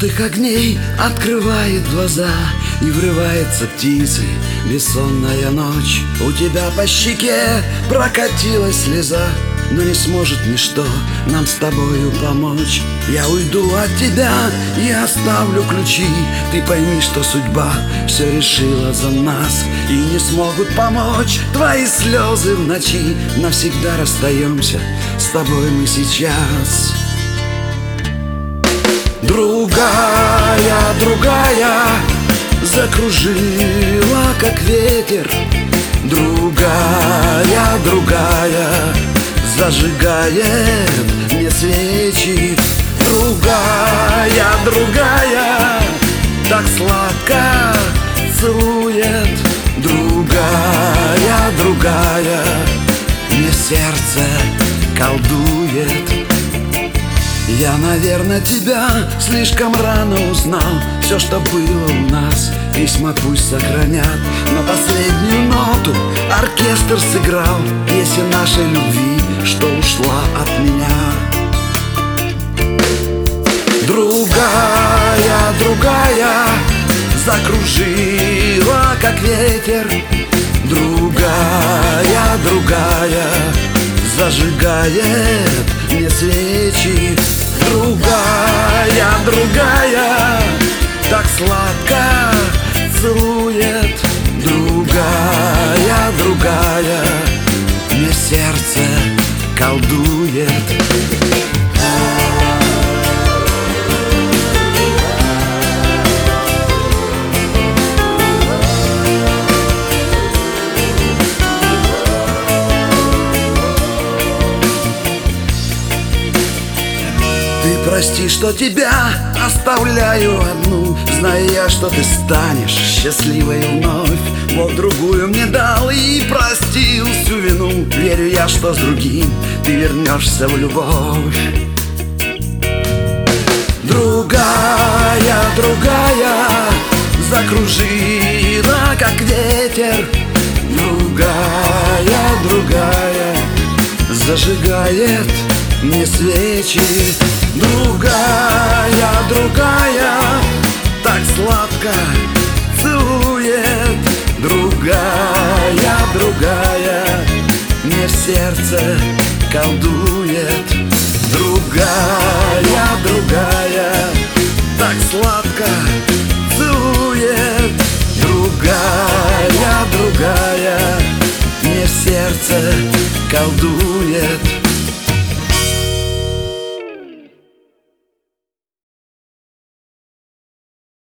желтых огней открывает глаза, и врывается птицей бессонная ночь. У тебя по щеке прокатилась слеза, но не сможет ничто нам с тобою помочь. Я уйду от тебя и оставлю ключи. Ты пойми, что судьба все решила за нас, и не смогут помочь твои слезы в ночи. Навсегда расстаемся с тобой мы сейчас. Другая, другая закружила, как ветер. Другая, другая зажигает мне свечи. Другая, другая так сладко целует. Другая, другая мне сердце колдует. Я, наверное, тебя слишком рано узнал. Все, что было у нас, письма пусть сохранят, но последнюю ноту оркестр сыграл песнь нашей любви, что ушла от меня. Другая, другая закружила, как ветер. Другая, другая зажигает мне свечи. Другая, другая так сладко целует. Другая, другая мне сердце колдует. Прости, что тебя оставляю одну, зная я, что ты станешь счастливой вновь. Бог другую мне дал и простил всю вину. Верю я, что с другим ты вернешься в любовь. Другая, другая закружила, как ветер. Другая, другая зажигает мне свечи. Другая, другая так сладко целует. Другая, другая мне в сердце колдует. Другая, другая так сладко целует. Другая, другая мне в сердце колдует.